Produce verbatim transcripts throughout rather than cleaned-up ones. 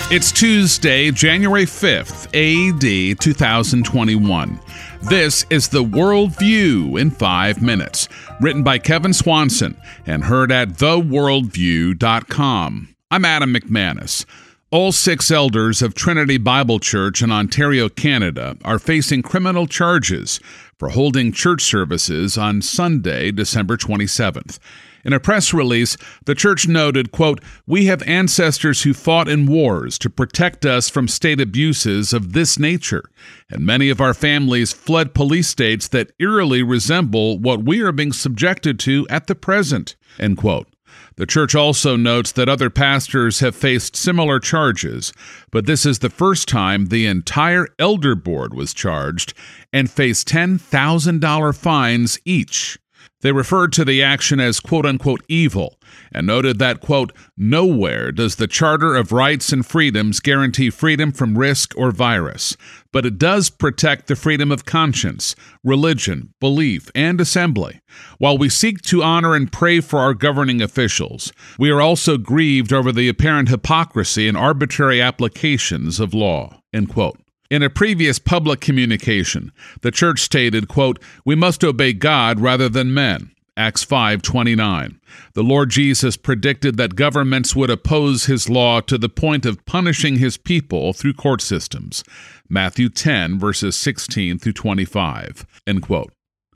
It's Tuesday, January fifth, A D two thousand twenty-one. This is The World View in five minutes, written by Kevin Swanson and heard at the world view dot com. I'm Adam McManus. All six elders of Trinity Bible Church in Ontario, Canada, are facing criminal charges for holding church services on Sunday, December twenty-seventh. In a press release, the church noted, quote, "We have ancestors who fought in wars to protect us from state abuses of this nature, and many of our families fled police states that eerily resemble what we are being subjected to at the present," end quote. The church also notes that other pastors have faced similar charges, but this is the first time the entire elder board was charged and faced ten thousand dollars fines each. They referred to the action as quote-unquote evil and noted that, quote, "Nowhere does the Charter of Rights and Freedoms guarantee freedom from risk or virus, but it does protect the freedom of conscience, religion, belief, and assembly. While we seek to honor and pray for our governing officials, we are also grieved over the apparent hypocrisy and arbitrary applications of law," end quote. In a previous public communication, the church stated, quote, "We must obey God rather than men," Acts five twenty-nine. The Lord Jesus predicted that governments would oppose his law to the point of punishing his people through court systems, Matthew ten, verses sixteen through twenty-five, end quote.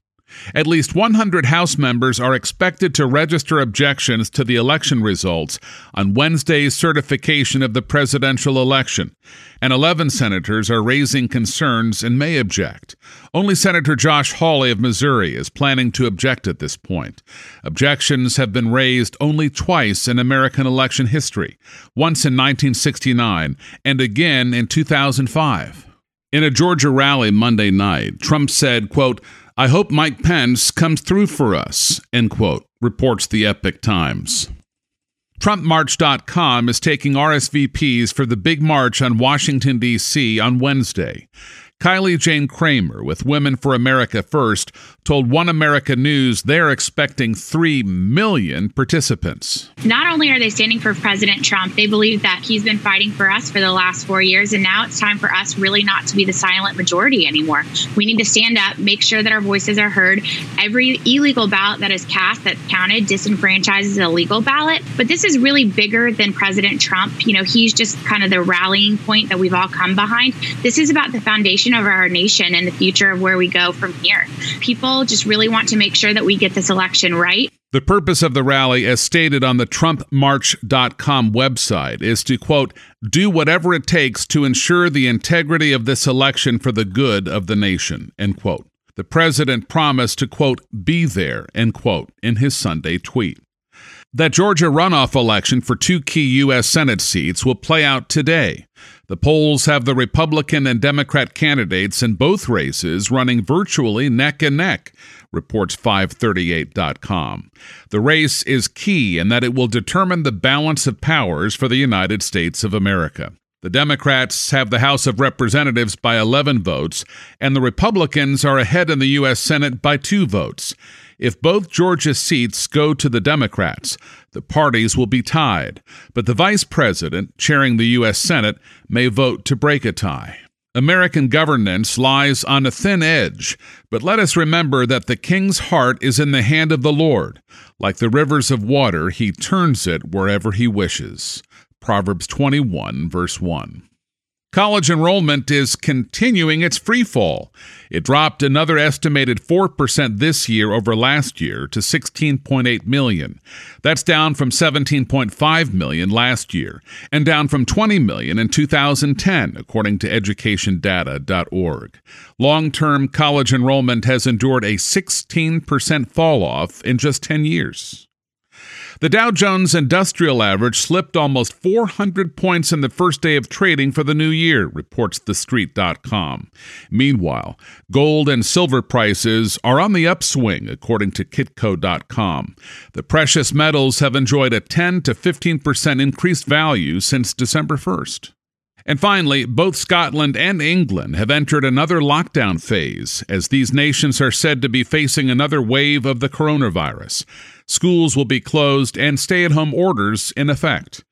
At least one hundred House members are expected to register objections to the election results on Wednesday's certification of the presidential election, and eleven senators are raising concerns and may object. Only Senator Josh Hawley of Missouri is planning to object at this point. Objections have been raised only twice in American election history, once in nineteen sixty-nine and again in two thousand five. In a Georgia rally Monday night, Trump said, quote, "I hope Mike Pence comes through for us," end quote, reports the Epoch Times. Trump March dot com is taking R S V Ps for the big march on Washington, D C on Wednesday. Kylie Jane Kramer with Women for America First told One America News they're expecting three million participants. Not only are they standing for President Trump, they believe that he's been fighting for us for the last four years, and now it's time for us really not to be the silent majority anymore. We need to stand up, make sure that our voices are heard. Every illegal ballot that is cast that's counted disenfranchises a legal ballot. But this is really bigger than President Trump. You know, he's just kind of the rallying point that we've all come behind. This is about the foundation of our nation and the future of where we go from here. People just really want to make sure that we get this election right. The purpose of the rally, as stated on the Trump March dot com website, is to, quote, "do whatever it takes to ensure the integrity of this election for the good of the nation," end quote. The president promised to, quote, "be there," end quote, in his Sunday tweet. That Georgia runoff election for two key U S Senate seats will play out today. The polls have the Republican and Democrat candidates in both races running virtually neck and neck, reports five thirty-eight dot com. The race is key in that it will determine the balance of powers for the United States of America. The Democrats have the House of Representatives by eleven votes, and the Republicans are ahead in the U S Senate by two votes. If both Georgia seats go to the Democrats, the parties will be tied, but the vice president, chairing the U S Senate, may vote to break a tie. American governance lies on a thin edge, but let us remember that the king's heart is in the hand of the Lord. Like the rivers of water, he turns it wherever he wishes. Proverbs twenty-one, verse one. College enrollment is continuing its free fall. It dropped another estimated four percent this year over last year to sixteen point eight million. That's down from seventeen point five million last year and down from twenty million in two thousand ten, according to education data dot org. Long-term college enrollment has endured a sixteen percent fall-off in just ten years. The Dow Jones Industrial Average slipped almost four hundred points in the first day of trading for the new year, reports the street dot com. Meanwhile, gold and silver prices are on the upswing, according to kitco dot com. The precious metals have enjoyed a ten to fifteen percent increased value since December first. And finally, both Scotland and England have entered another lockdown phase, as these nations are said to be facing another wave of the coronavirus. Schools will be closed and stay-at-home orders in effect.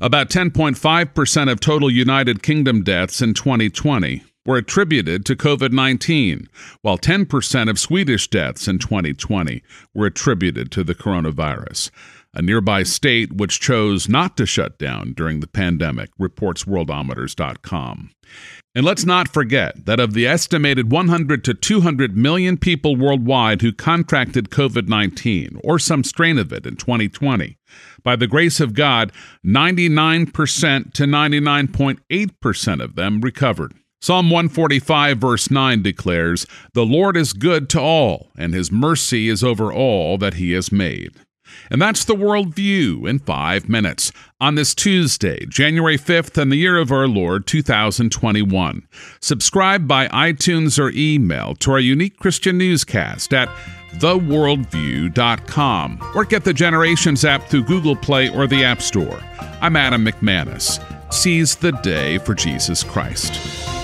About ten point five percent of total United Kingdom deaths in twenty twenty were attributed to COVID nineteen, while ten percent of Swedish deaths in twenty twenty were attributed to the coronavirus. A nearby state which chose not to shut down during the pandemic, reports worldometers dot com. And let's not forget that of the estimated one hundred to two hundred million people worldwide who contracted COVID nineteen or some strain of it in twenty twenty, by the grace of God, ninety-nine percent to ninety-nine point eight percent of them recovered. Psalm one forty-five verse nine declares, "The Lord is good to all, and his mercy is over all that he has made." And that's the Worldview in five minutes on this Tuesday, January fifth, in the year of our Lord, two thousand twenty-one. Subscribe by iTunes or email to our unique Christian newscast at the worldview dot com or get the Generations app through Google Play or the App Store. I'm Adam McManus. Seize the day for Jesus Christ.